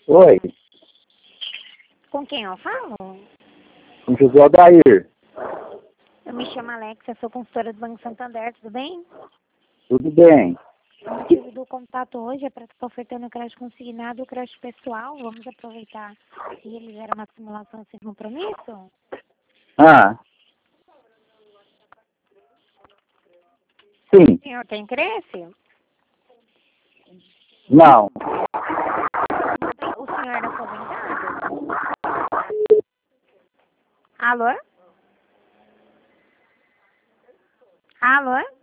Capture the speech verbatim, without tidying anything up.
Oi, Com quem eu falo? com José Aldair. Eu me chamo Alexa, sou consultora do Banco Santander, tudo bem? Tudo bem? O motivo do contato hoje é para estar ofertando crédito consignado e crédito pessoal. Vamos aproveitar e realizar uma simulação sem compromisso? Ah, sim, O senhor tem interesse? não, Não tem- O senhor é aposentado? Alô? Alô?